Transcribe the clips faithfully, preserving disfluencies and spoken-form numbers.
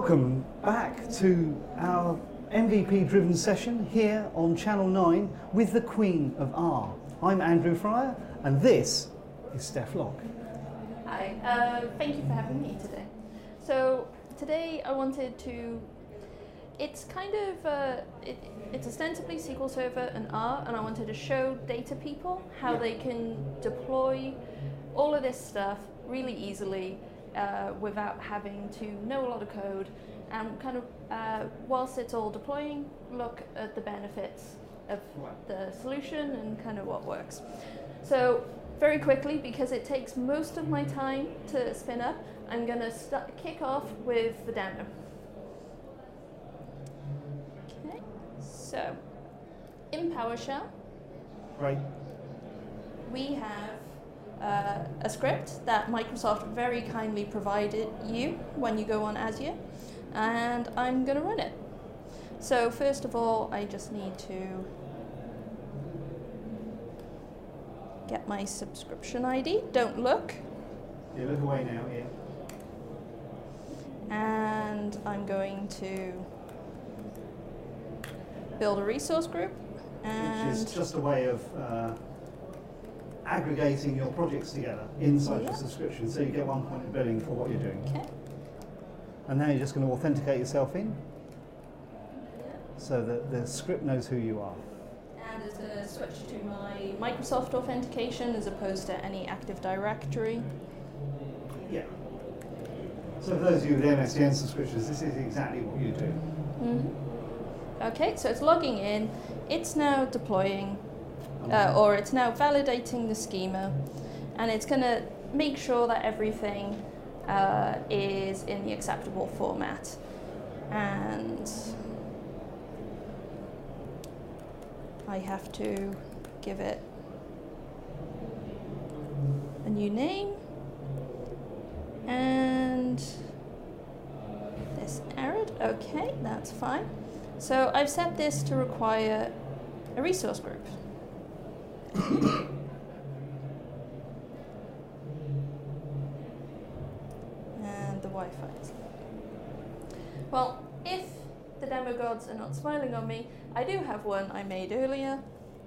Welcome back to our M V P-driven session here on Channel nine with the Queen of R. I'm Andrew Fryer, and this is Steph Locke. Hi, uh, thank you for having me today. So today I wanted to, it's kind of, uh, it, it's ostensibly S Q L Server and R, and I wanted to show data people how yeah. they can deploy all of this stuff really easily uh, without having to know a lot of code, and kind of, uh, whilst it's all deploying, look at the benefits of the solution and kind of what works. So very quickly, because it takes most of my time to spin up, I'm going to st- kick off with the demo. Okay, so in PowerShell, right. we have uh, a script that Microsoft very kindly provided you when you go on Azure, and I'm going to run it. So first of all, I just need to get my subscription I D. Don't look. Yeah, look away now, yeah. And I'm going to build a resource group. And which is just a way of uh, aggregating your projects together inside yeah. your subscription, so you get one point of billing for what you're doing. Okay. And now you're just going to authenticate yourself in, so that the script knows who you are. And it's going to switch to my Microsoft authentication as opposed to any Active Directory. Yeah. So for those of you with M S D N subscriptions, this is exactly what you do. Mm-hmm. Okay, so it's logging in. It's now deploying, uh, or it's now validating the schema, and it's going to make sure that everything uh, is in the acceptable format. And I have to give it a new name, and this error. Okay, that's fine. So I've set this to require a resource group. And the Wi-Fi is loading. Well, if the demo gods are not smiling on me, I do have one I made earlier.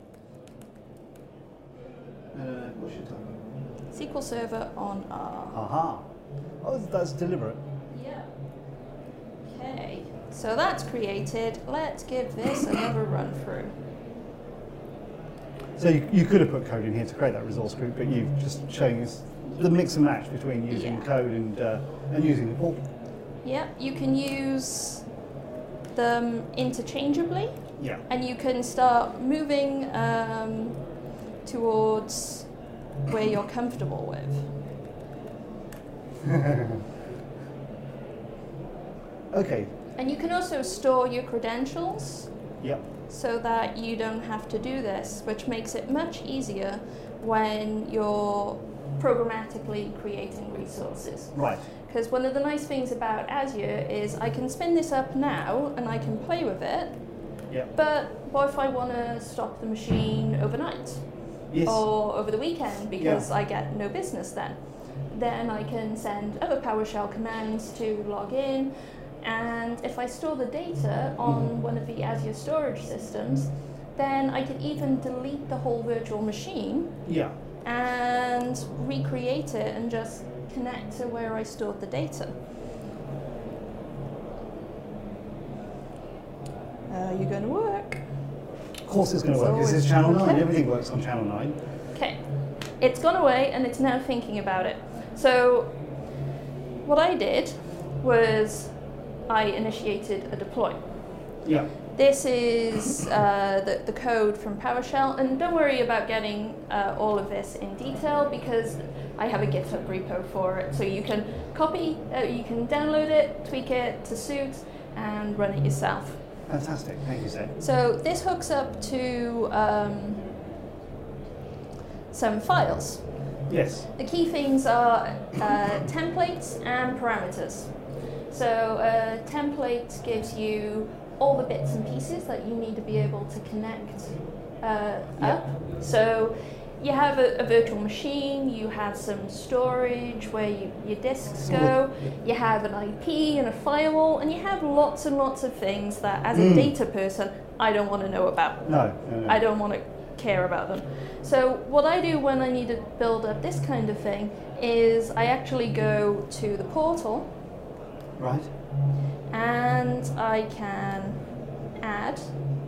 Uh, what's your time? S Q L Server on R. Aha. Oh, that's deliberate. Yeah. Okay. So that's created. Let's give this another run through. So you, you could have put code in here to create that resource group, but you've just shown us the mix and match between using yeah. code and uh, and using the portal. Yeah, you can use them interchangeably. Yeah. And you can start moving um, towards where you're comfortable with. Okay. And you can also store your credentials. Yep. So that you don't have to do this, which makes it much easier when you're programmatically creating resources. Right. Because one of the nice things about Azure is I can spin this up now and I can play with it. Yep. But what if I want to stop the machine overnight? Yes. Or over the weekend because yeah. I get no business then? Then I can send other PowerShell commands to log in. And if I store the data on one of the Azure storage systems, then I could even delete the whole virtual machine yeah. and recreate it and just connect to where I stored the data. Are you going to work? Of course it's going to work. This is Channel nine. Okay. Everything works on Channel nine. Okay. It's gone away and it's now thinking about it. So what I did was I initiated a deploy. Yeah. This is uh, the, the code from PowerShell, and don't worry about getting uh, all of this in detail because I have a GitHub repo for it. So you can copy, uh, you can download it, tweak it to suit, and run it yourself. Fantastic, thank you, Zed. So this hooks up to um, some files. Yes. The key things are uh, templates and parameters. So a template gives you all the bits and pieces that you need to be able to connect uh, yep. up. So you have a, a virtual machine, you have some storage where you, your disks go, you have an I P and a firewall, and you have lots and lots of things that, as a Mm. data person, I don't want to know about. No, no, no. I don't want to care about them. So what I do when I need to build up this kind of thing is I actually go to the portal Right. and I can add,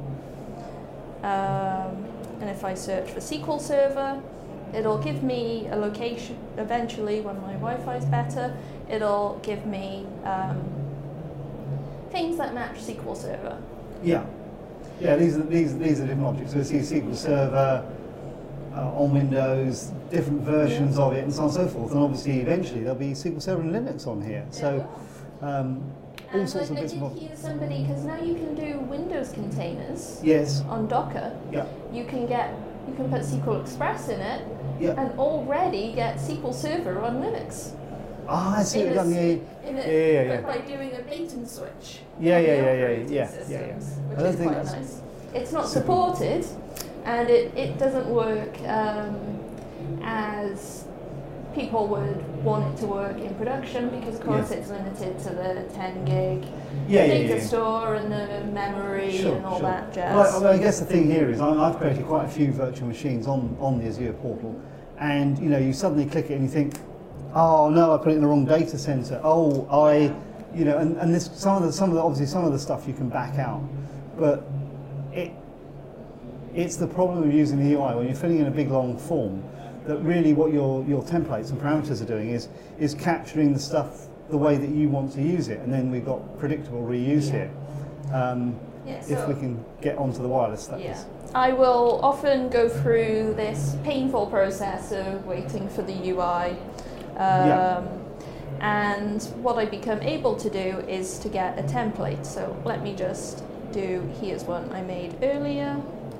um, and if I search for S Q L Server, it'll give me a location. Eventually, when my Wi-Fi is better, it'll give me um, things that match S Q L Server. Yeah. Yeah, these are these these are different objects. So we see S Q L Server uh, on Windows, different versions Yeah. of it, and so on and so forth. And obviously, eventually, there'll be S Q L Server and Linux on here. So um, all And sorts I, of I bits did and bobs. hear somebody, because now you can do Windows containers Yes. on Docker. Yeah. You can get, you can put S Q L Express in it, Yeah. and already get S Q L Server on Linux. Ah, I see what In you've a done. Yeah, s- yeah, in a- yeah, yeah, yeah. By doing a bait and switch. Yeah, on yeah, the yeah, yeah, operating yeah, systems, yeah, yeah. Which I don't is think quite that's nice. It's not super. supported, and it, it doesn't work um, as people would want it to work in production, because of course Yeah. it's limited to the ten gig Yeah, yeah, data yeah. store and the memory Sure, and all sure. that jazz. Well, I, well, I guess the thing here is I, I've created quite a few virtual machines on, on the Azure portal, and you know, you suddenly click it and you think, oh no, I put it in the wrong data center. Oh, I, you know, and, and this some of the some of the obviously some of the stuff you can back out, but it it's the problem of using the U I when you're filling in a big long form, that really what your your templates and parameters are doing is is capturing the stuff the way that you want to use it, and then we've got predictable reuse Yeah. here. Um, Yeah, if so- we can get onto the wireless, that Yeah. is. I will often go through this painful process of waiting for the U I. Um, Yeah. And what I become able to do is to get a template. So let me just do, here's one I made earlier.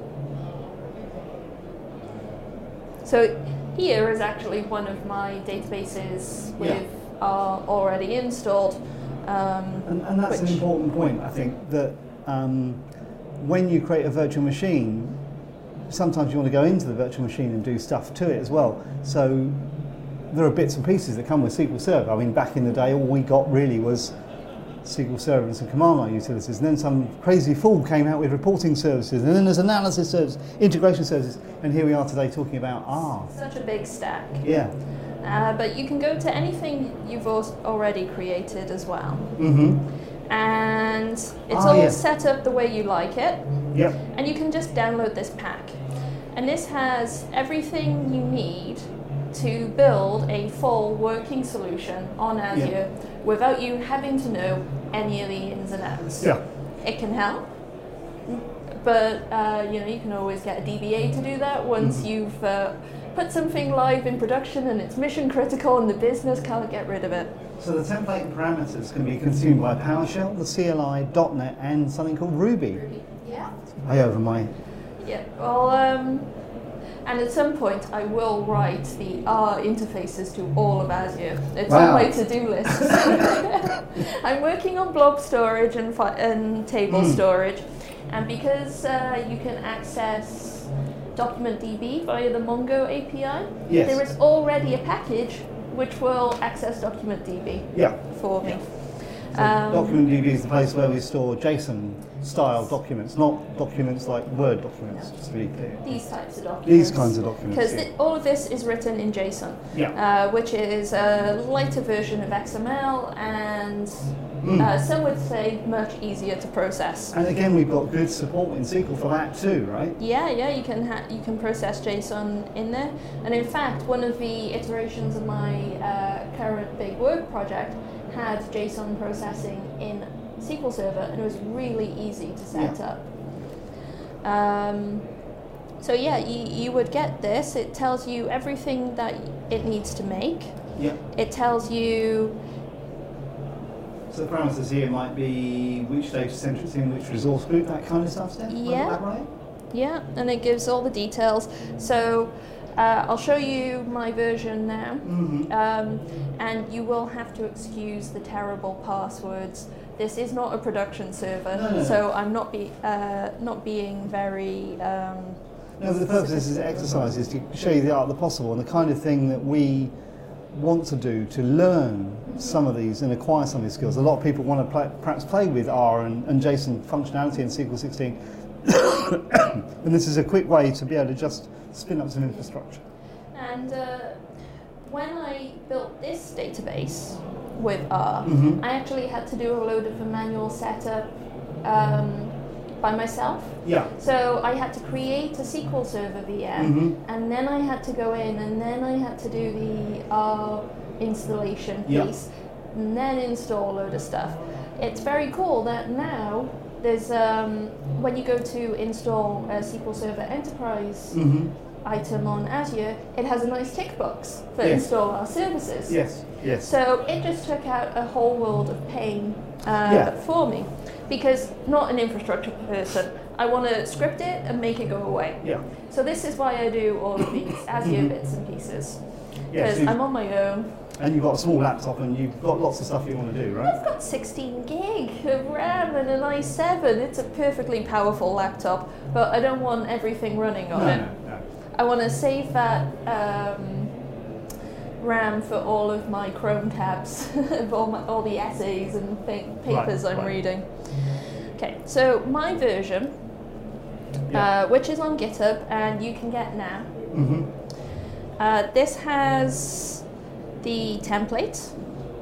So here is actually one of my databases with Yeah. are already installed. Um, And, and that's which- an important point, I think, that um, when you create a virtual machine, sometimes you want to go into the virtual machine and do stuff to it as well. So there are bits and pieces that come with S Q L Server. I mean, back in the day, all we got really was S Q L Server and some command line utilities, and then some crazy fool came out with reporting services, and then there's analysis services, integration services, and here we are today talking about R. Such a big stack. Yeah. Uh, but you can go to anything you've al- already created as well. Mm-hmm. And it's Ah, all yeah. set up the way you like it. Yep. And you can just download this pack. And this has everything you need to build a full working solution on Azure Yeah. without you having to know any of the ins and outs. Yeah. It can help, but uh, you know, you can always get a D B A to do that once Mhm. you've uh, put something live in production and it's mission critical and the business can't get rid of it. So the template and parameters can be consumed by PowerShell, the C L I, dot net, and something called Ruby. Yeah. Way over my. Yeah. Well, um, and at some point I will write the R interfaces to all of Azure. It's Wow. on my to-do list. I'm working on blob storage and, fi- and table Mm. storage, and because uh, you can access DocumentDB via the Mongo A P I, Yes. there is already a package which will access DocumentDB Yeah. for me. So Um, DocumentDB is the place where we store JSON-style documents, not documents like Word documents, just to be clear. These types of documents. These kinds of documents. Because yeah. th- all of this is written in JSON, Yeah. uh, which is a lighter version of X M L, and Mm. uh, some would say much easier to process. And again, we've got good support in S Q L for that too, right? Yeah, yeah, you can ha- you can process JSON in there, and in fact, one of the iterations of my uh, current big work project had JSON processing in S Q L Server, and it was really easy to set Yeah. up. Um, so yeah, you, you would get this. It tells you everything that it needs to make. Yeah. It tells you, So the parameters here might be which data center it's in, which resource group, that kind of stuff, Steph? Have I got Yeah. that right? yeah, and it gives all the details. So uh, I'll show you my version now. Mm-hmm. Um, and you will have to excuse the terrible passwords. This is not a production server, No, no, no. so I'm not be uh, not being very um, No, but the purpose of this exercise is to show you the art of the possible and the kind of thing that we want to do to learn some of these and acquire some of these skills. A lot of people want to play, perhaps play with R and, and JSON functionality in S Q L sixteen, and this is a quick way to be able to just spin up some infrastructure. And uh, when I built this database with R, Mm-hmm. I actually had to do a load of a manual setup um, by myself. Yeah. So I had to create a S Q L Server V M, Mm-hmm. and then I had to go in, and then I had to do the R installation Yeah. piece, and then install a load of stuff. It's very cool that now there's um, when you go to install a S Q L Server Enterprise Mm-hmm. item on Azure, it has a nice tick box for Yes. install our services. Yes. Yes. So it just took out a whole world of pain uh, Yeah. for me, because not an infrastructure person. I want to script it and make it go away. Yeah. So this is why I do all of these Azure Mhm. bits and pieces, Yeah. because So you've- I'm on my own. and you've got a small laptop and you've got lots of stuff you want to do, right? I've got sixteen gig of RAM and an i seven. It's a perfectly powerful laptop, but I don't want everything running on No, it. no, no. I want to save that um, RAM for all of my Chrome tabs, of all, my, all the essays and pa- papers Right, I'm right. reading. Okay, so my version, Yeah. uh, which is on GitHub and you can get now, Mm-hmm. uh, this has the template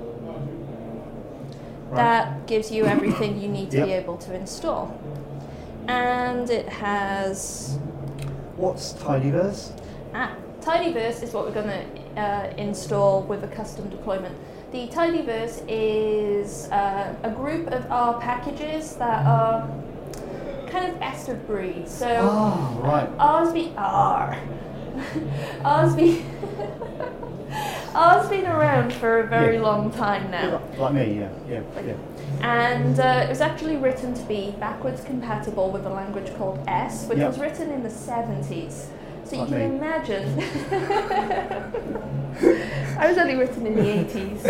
Right. that gives you everything you need to Yep. be able to install. And it has What's Tidyverse? Ah, Tidyverse is what we're going to uh, install with a custom deployment. The Tidyverse is uh, a group of R packages that are kind of best of breed. So Oh, right. R's be R. R's be R's been around for a very Yeah. long time now. Like me, yeah, yeah, yeah. And uh, it was actually written to be backwards compatible with a language called S, which Yep. was written in the seventies. So you Like can me. imagine. I was only written in the eighties.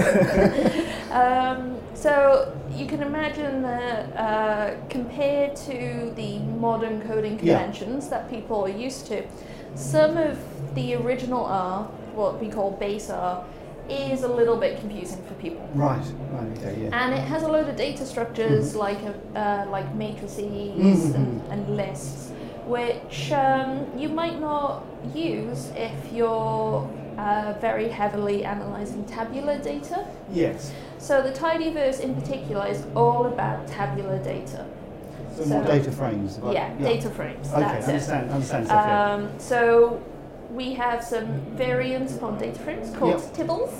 um, so you can imagine that uh, compared to the modern coding Yeah. conventions that people are used to, some of the original R, what we call base R, is a little bit confusing for people. Right, right, okay, yeah. And it has a load of data structures like a, uh, like matrices Mhm. and, and lists, which um, you might not use if you're uh, very heavily analyzing tabular data. Yes. So the Tidyverse in particular is all about tabular data. So, So- more data frames. Right? Yeah, data frames. Okay, That's it. understand, understand stuff, yeah. Um, so we have some variants on data frames called Yep. tibbles,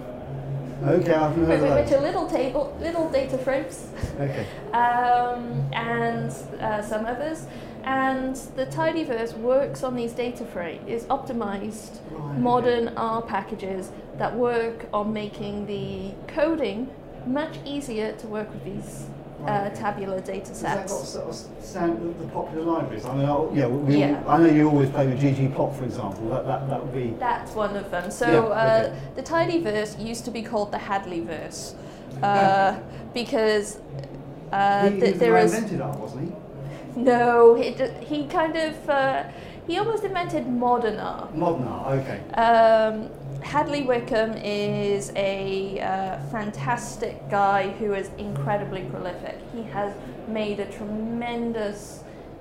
Okay, I've heard which, of which that. are little table, little data frames. Okay. um, and uh, some others. And the Tidyverse works on these data frames, is optimized Right, modern R packages that work on making the coding much easier to work with these uh, Right. tabular data Has that got sets. sort of stand the, the popular libraries? I mean, I'll, yeah, we, Yeah. I know you always play with ggplot, for example. That that, that would be. That's one of them. So Yeah, uh, okay. the Tidyverse used to be called the Hadleyverse uh, because uh, he, th- he there was is. the guy who invented art, wasn't he? No, he, d- he kind of, uh, he almost invented modern art. Modern art, okay. Um, Hadley Wickham is a uh, fantastic guy who is incredibly prolific. He has made a tremendous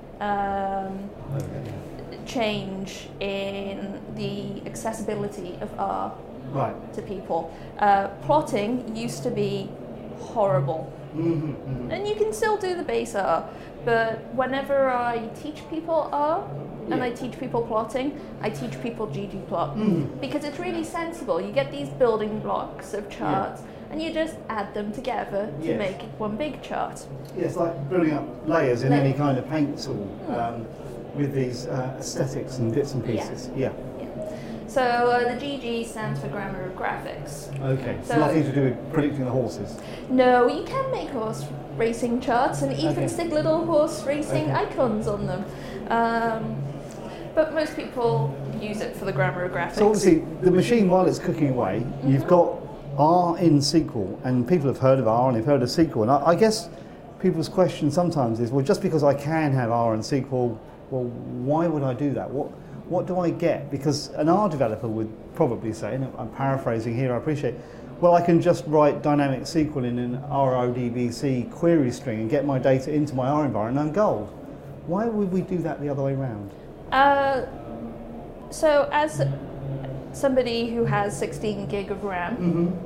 um, Okay. change in the accessibility of R Right. to people. Uh, plotting used to be horrible. Mm-hmm, mm-hmm. And you can still do the base R, but whenever I teach people R and Yeah. I teach people plotting, I teach people ggplot Mhm. because it's really sensible. You get these building blocks of charts and you just add them together to Yes. make one big chart. Yeah, it's like building up layers in Like- any kind of paint tool um, with these uh, aesthetics and bits and Yeah. pieces. Yeah. Yeah. So uh, the G G stands for Grammar of Graphics. Okay. So So- nothing to do with predicting the horses. No, you can make horse racing charts and even Okay. stick little horse racing Okay. icons on them. Um, but most people use it for the grammar of graphics. So obviously, the machine, while it's cooking away, you've got R in S Q L, and people have heard of R and they've heard of S Q L. And I, I guess people's question sometimes is, well, just because I can have R and S Q L, well, why would I do that? What what do I get? Because an R developer would probably say, and I'm paraphrasing here, I appreciate, well, I can just write dynamic S Q L in an R O D B C query string and get my data into my R environment and I'm gold. Why would we do that the other way around? Uh, so as somebody who has sixteen gig of RAM,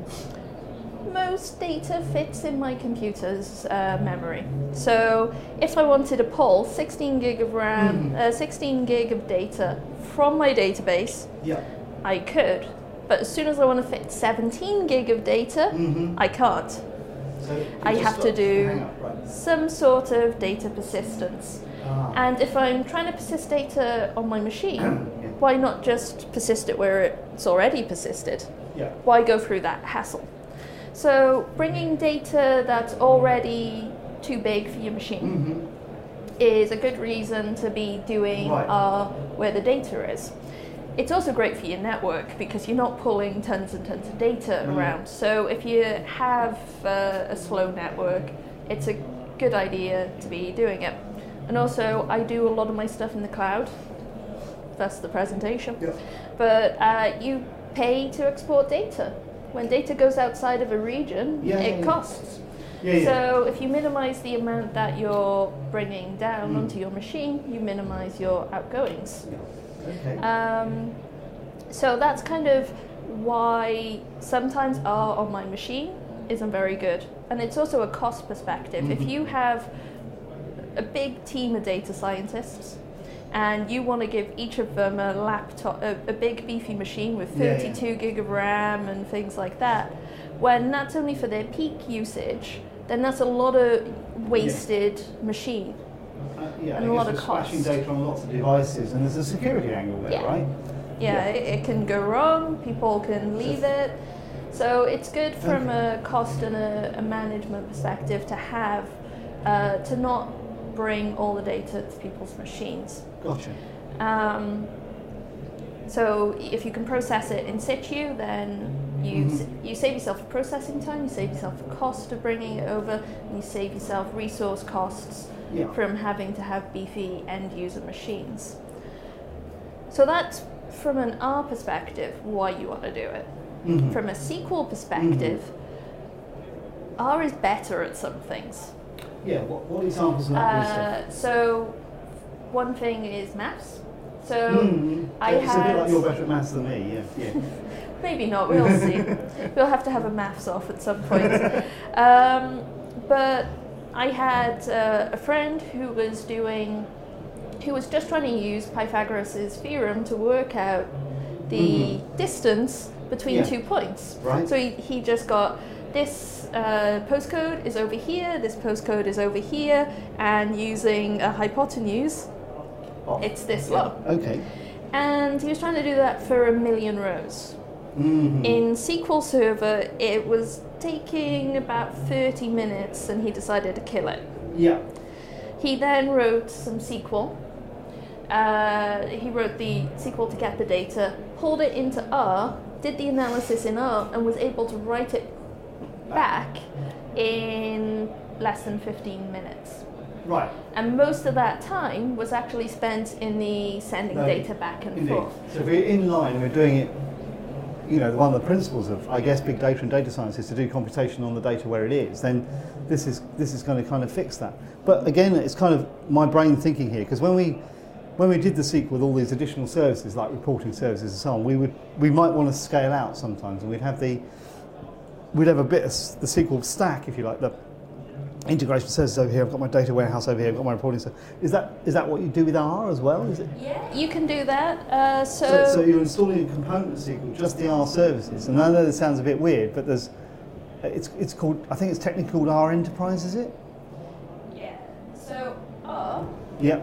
mm-hmm. most data fits in my computer's uh, memory. So if I wanted to pull sixteen gig of RAM, mm-hmm. uh, sixteen gig of data from my database, yeah. I could. But as soon as I want to fit seventeen gig of data, mm-hmm. I can't. So I have to do right. some sort of data persistence. Ah. And if I'm trying to persist data on my machine, yeah. why not just persist it where it's already persisted? Yeah. Why go through that hassle? So bringing data that's already too big for your machine mm-hmm. is a good reason to be doing right. uh, where the data is. It's also great for your network because you're not pulling tons and tons of data mm. around. So if you have uh, a slow network, it's a good idea to be doing it. And also, I do a lot of my stuff in the cloud. That's the presentation. Yeah. But uh, you pay to export data. When data goes outside of a region, yeah, it yeah, costs. Yeah, yeah. So if you minimize the amount that you're bringing down mm. onto your machine, you minimize your outgoings. Yeah. Okay. Um, so that's kind of why sometimes R on my machine isn't very good. And it's also a cost perspective. Mm-hmm. If you have a big team of data scientists and you want to give each of them a laptop, a, a big beefy machine with thirty-two yeah, yeah. gig of RAM and things like that, when that's only for their peak usage, then that's a lot of wasted yeah. machine. Uh, yeah, and I a lot guess of we're cost. splashing data on lots of devices, and there's a security angle there, yeah. right? Yeah, yeah. It, it can go wrong. People can leave it. So it's good from okay. a cost and a, a management perspective to have uh, to not bring all the data to people's machines. Gotcha. Um, so if you can process it in situ, then you mm-hmm. you save yourself processing time, you save yourself the cost of bringing it over, and you save yourself resource costs yeah. from having to have beefy end user machines. So that's from an R perspective why you want to do it. Mm-hmm. From a S Q L perspective, mm-hmm. R is better at some things. Yeah, what, what examples of that? Uh, so one thing is maths. So mm-hmm. I it's had... a bit like you're better at maths than me, yeah. yeah. Maybe not, we'll see. We'll have to have a maths off at some point. Um, but I had uh, a friend who was doing, who was just trying to use Pythagoras' theorem to work out the mm-hmm. distance between yeah. two points. Right. So he, he just got this uh, postcode is over here, this postcode is over here, and using a hypotenuse, oh. it's this yeah. long. Okay. And he was trying to do that for a million rows. Mm-hmm. In S Q L Server, it was taking about thirty minutes, and he decided to kill it. Yeah. He then wrote some S Q L. Uh, he wrote the S Q L to get the data, pulled it into R, did the analysis in R, and was able to write it back in less than fifteen minutes. Right. And most of that time was actually spent in the sending no, data back and indeed. forth. So if we're in line, we're doing it, you know, one of the principles of, I guess, big data and data science is to do computation on the data where it is, then this is this is going to kind of fix that. But again, it's kind of my brain thinking here, because when we when we did the S Q L with all these additional services, like reporting services and so on, we would we might want to scale out sometimes, and we'd have the we'd have a bit of the S Q L stack, if you like, the integration services over here, I've got my data warehouse over here, I've got my reporting service. Is that is that what you do with R as well? Is it? Yeah, you can do that. Uh, so, so, so you're installing a component S Q L, just the R services, and I know this sounds a bit weird, but there's it's it's called, I think it's technically called R Enterprise, is it? Yeah. So R. Yep.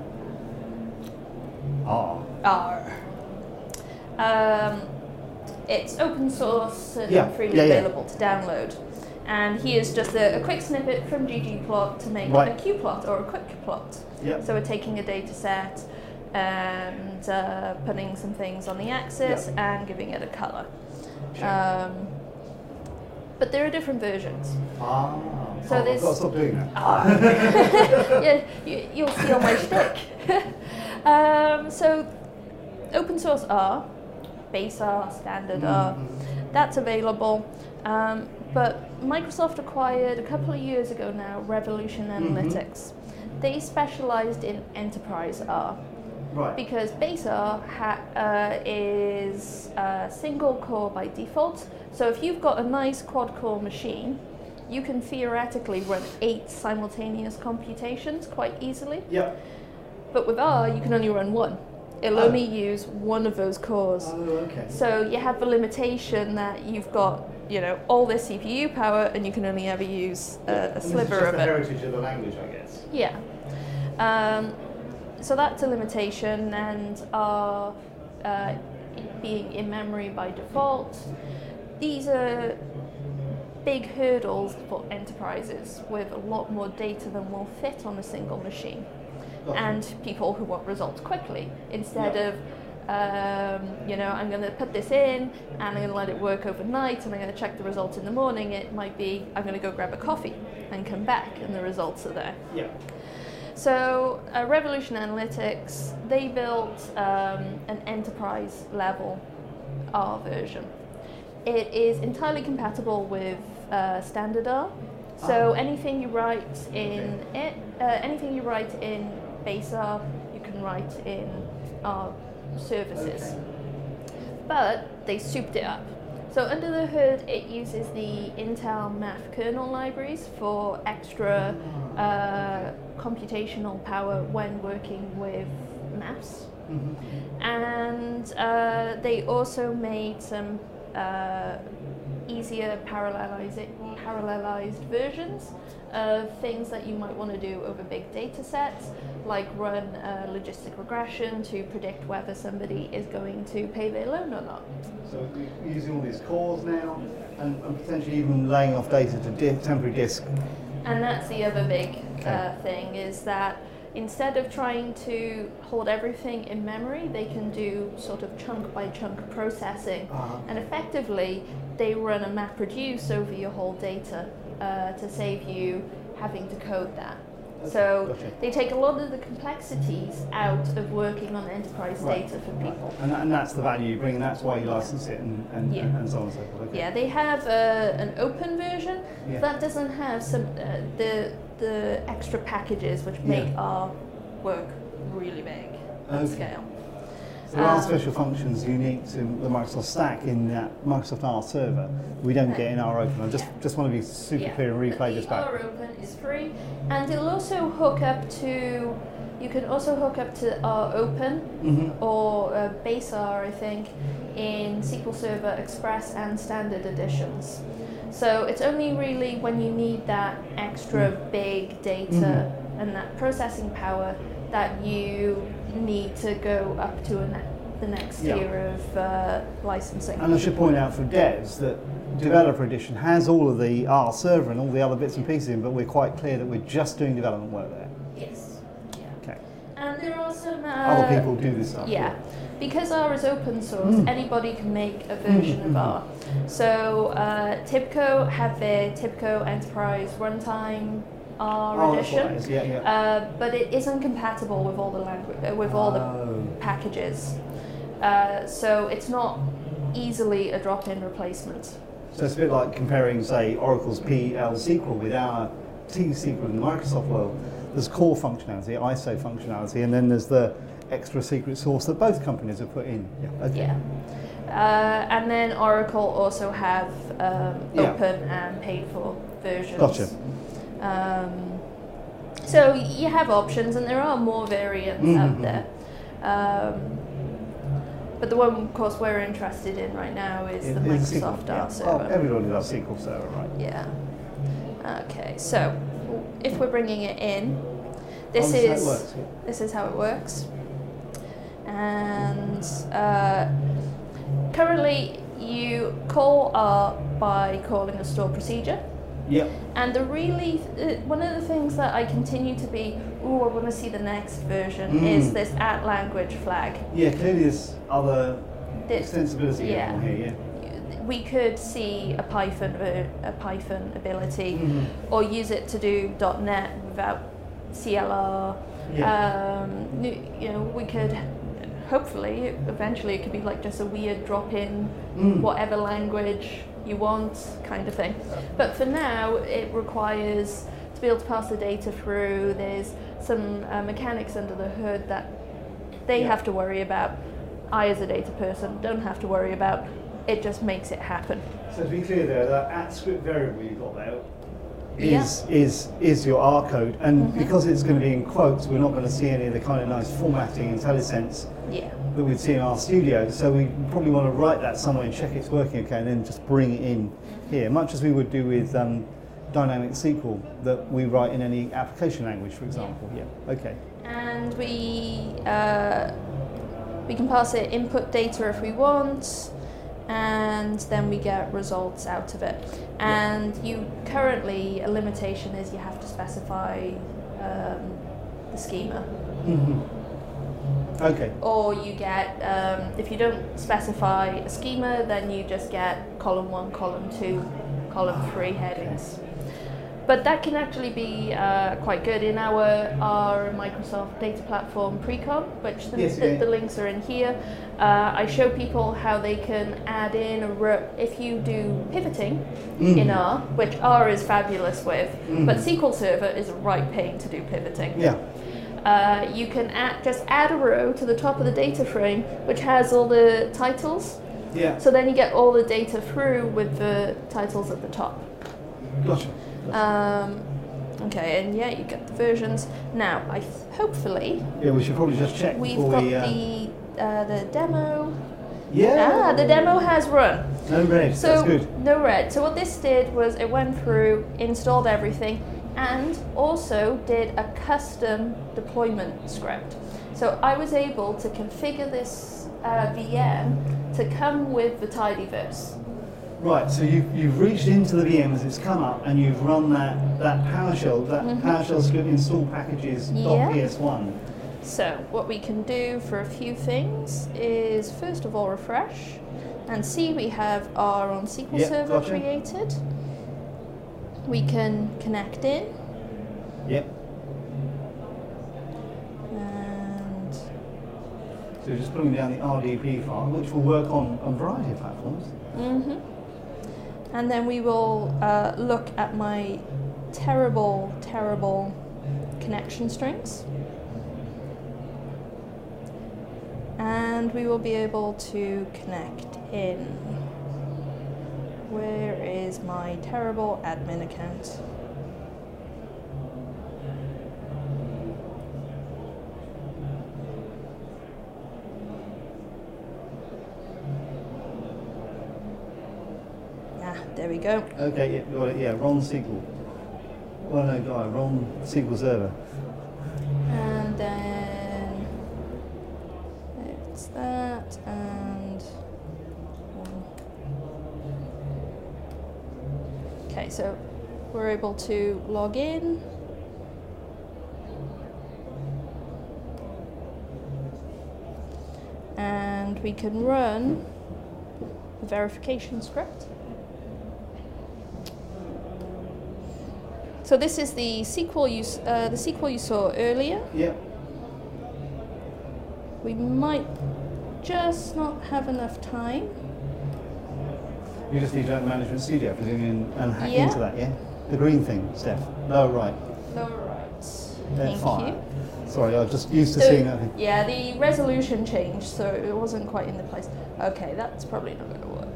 R. R. Um, it's open source and yeah. freely yeah, yeah. available to download. And here's just a, a quick snippet from ggplot to make right. a qplot or a quick plot. Yep. So we're taking a data set and uh, putting some things on the axis yep. and giving it a color. Sure. Um, but there are different versions. Ah, so oh, I've got to stop doing that. Ah. yeah, you, you'll see on my shtick. Um, so, open source R, base R, standard R, Mm-hmm. that's available. Um, but Microsoft acquired a couple of years ago now Revolution Analytics. Mm-hmm. They specialized in enterprise R. Right. Because base R ha- uh, is uh, single core by default. So if you've got a nice quad core machine, you can theoretically run eight simultaneous computations quite easily. Yep. But with R, you can only run one. It'll Oh. only use one of those cores. Oh, okay. So you have the limitation that you've got, you know, all this C P U power, and you can only ever use a, a And sliver this is just of the it. heritage of the language, I guess. Yeah. Um, so that's a limitation, and are uh, being in memory by default. These are big hurdles for enterprises with a lot more data than will fit on a single machine, Gotcha. and people who want results quickly instead Yeah. of. Um, you know, I'm going to put this in and I'm going to let it work overnight and I'm going to check the results in the morning. It might be I'm going to go grab a coffee and come back and the results are there. Yeah. So uh, Revolution Analytics, they built um, an enterprise level R version. It is entirely compatible with uh, standard R. So Ah. anything you write in it, uh, anything you write in base R, you can write in R services. Okay. But they souped it up. So under the hood, it uses the Intel math kernel libraries for extra uh, computational power when working with maths. Mm-hmm. And uh, they also made some uh, easier parallelized, parallelized versions of things that you might want to do over big data sets, like run a logistic regression to predict whether somebody is going to pay their loan or not. So we're using all these cores now, and, and potentially even laying off data to di- temporary disk. And that's the other big Okay. uh, thing, is that instead of trying to hold everything in memory, they can do sort of chunk by chunk processing. Uh-huh. And effectively, they run a MapReduce over your whole data uh, to save you having to code that. Okay, So gotcha. they take a lot of the complexities out of working on enterprise Right, data for right. people. And, that, and that's the value you bring, and that's why you license it, and, and, Yeah. and so on and so forth. Okay. Yeah, they have a, an open version Yeah. that doesn't have some uh, the the extra packages which make Yeah. our work really big at Okay. scale. So there are Um, special functions unique to the Microsoft stack in that Microsoft R server we don't get in R Open. I just Yeah. just want to be super Yeah, clear and but replay the this back. R Open is free, and it'll also hook up to. You can also hook up to R Open Mm-hmm. or uh, Base R, I think, in S Q L Server Express and Standard editions. So it's only really when you need that extra big data Mhm. and that processing power that you need to go up to a ne- the next Yeah. tier of uh, licensing. And I should point out for devs that Developer Edition has all of the R server and all the other bits and pieces in, but we're quite clear that we're just doing development work there. Yes. Yeah. Okay. And there are some uh, Other people do this stuff. Yeah, because R is open source, Mm. anybody can make a version Mm, of mm, R. So uh, TIBCO have their TIBCO Enterprise Runtime R Oh, that's what edition, it is. Yeah, yeah. uh, but it isn't compatible with all the language, uh, with all the Oh. packages. Uh, so it's not easily a drop-in replacement. So it's a bit like comparing, say, Oracle's P L S Q L with our T S Q L in the Microsoft world. There's core functionality, I S O functionality, and then there's the extra secret sauce that both companies have put in. Yeah. Okay. Yeah. Uh, and then Oracle also have um, Yeah. open and paid for versions. Gotcha. Um, so you have options, and there are more variants Mhm. out there. Um, but the one, of course, we're interested in right now is It- the it's S Q L, Microsoft yeah. R server. Oh, everybody loves S Q L Server, right? Yeah. Okay. So if we're bringing it in, this Oh, this is how it is works, yeah. this is how it works. And uh, currently, you call R by calling a store procedure. Yep. And the really, uh, one of the things that I continue to be, oh, I want to see the next version, Mm. is this at language flag. Yeah, clearly there's other This- extensibility yeah. on here, yeah. We could see a Python ver- a Python ability, Mhm. or use it to do .NET without C L R, Yeah. Um, you you know, we could, hopefully, eventually it could be like just a weird drop in Mm. whatever language you want kind of thing. But for now, it requires to be able to pass the data through. There's some uh, mechanics under the hood that they Yeah. have to worry about. I, as a data person, don't have to worry about. It just makes it happen. So to be clear there, that at script variable you've got there is is is your R code, and Mhm. because it's going to be in quotes, we're not going to see any of the kind of nice formatting IntelliSense Yeah. that we'd see in our studio. So we probably want to write that somewhere and check it's working okay, and then just bring it in here, much as we would do with um, dynamic S Q L that we write in any application language, for example. Yeah. Okay. And we uh, we can pass it input data if we want, and then we get results out of it. And you currently, a limitation is you have to specify um, the schema. Mm-hmm. Okay. Or you get, um, if you don't specify a schema, then you just get column one, column two, column three headings. But that can actually be uh, quite good in our, our Microsoft Data Platform Precon, which the, Yes, the, yeah. the links are in here. Uh, I show people how they can add in a row. If you do pivoting Mm. in R, which R is fabulous with, Mm. but S Q L Server is a right pain to do pivoting. Yeah. Uh, you can add, just add a row to the top of the data frame, which has all the titles. Yeah. So then you get all the data through with the titles at the top. Gotcha. Um, okay, and yeah, you get the versions. Now, I th- hopefully Yeah, we should probably just check we've before got we. Uh, the uh, the demo. yeah. Ah, the demo has run. No red. So That's good. no red. So what this did was it went through, installed everything, and also did a custom deployment script. So I was able to configure this uh, V M to come with the tidyverse. Right, so you've, you've reached into the V M as it's come up and you've run that, that PowerShell, that Mhm. PowerShell script install packages Yeah. .p s one. So what we can do for a few things is first of all refresh and see we have our own S Q L Yep, Server gotcha. created. We can connect in Yep. and So just putting down the R D P file, which will work on a variety of platforms. mhm. And then we will uh, look at my terrible, terrible connection strings. And we will be able to connect in. Where is my terrible admin account? Ah, there we go. Okay, yeah, got it, yeah, Ron S Q L. Well, no, guy, Ron S Q L Server. And then it's that and um, okay, so we're able to log in. And we can run the verification script. So this is the S Q L you, s- uh, the S Q L you saw earlier. Yep. We might just not have enough time. You just need to open Management Studio, presumably, and, and hack Yeah. into that, yeah? The green thing, Steph. No, right. Lower right. Then Thank fine. you. Sorry, I was just used to So, seeing that thing. yeah, the resolution changed, so it wasn't quite in the place. Okay, that's probably not going to work.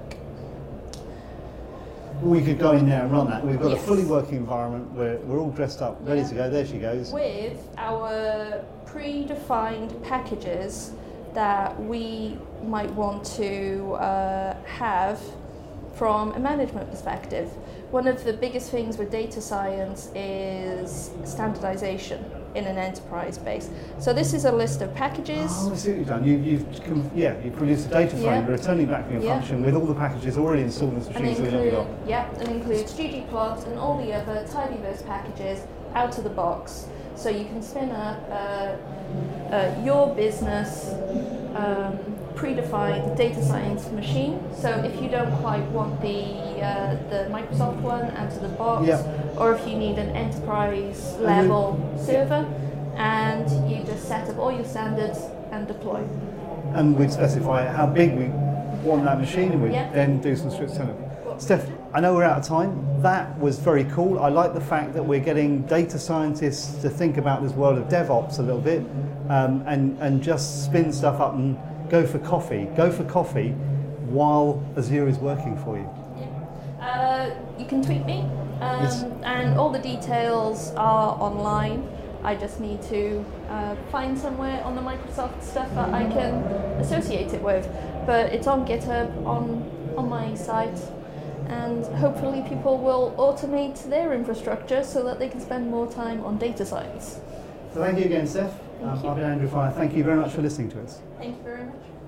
We could go in there and run that. We've got Yes. a fully working environment where we're all dressed up, ready Yeah. to go. There she goes. With our predefined packages that we might want to uh, have from a management perspective. One of the biggest things with data science is standardization in an enterprise base. So this is a list of packages. Oh, I see what you've done. You, you've, com- yeah, you produced a data frame, Yeah. returning back from your Yeah. function with all the packages already installed in the And machine, so we know we include, got. yeah, and includes ggplot and all the other tidyverse packages out of the box. So you can spin up uh, uh, your business um, predefined data science machine. So if you don't quite want the uh, the Microsoft one out of the box, Yeah. or if you need an enterprise level server, and you just set up all your standards and deploy. And we'd specify how big we want that machine, and we'd Yeah. then do some script setup. Steph, I know we're out of time. That was very cool. I like the fact that we're getting data scientists to think about this world of DevOps a little bit, um, and, and just spin stuff up and go for coffee. Go for coffee while Azure is working for you. Yeah. Uh, you can tweet me, um, Yes. and all the details are online. I just need to uh, find somewhere on the Microsoft stuff that I can associate it with. But it's on GitHub, on, on my site, and hopefully people will automate their infrastructure so that they can spend more time on data science. So thank you again, Steph. Thank Um, you. I've been Andrew Fire. Thank you very much for listening to us. Thank you very much.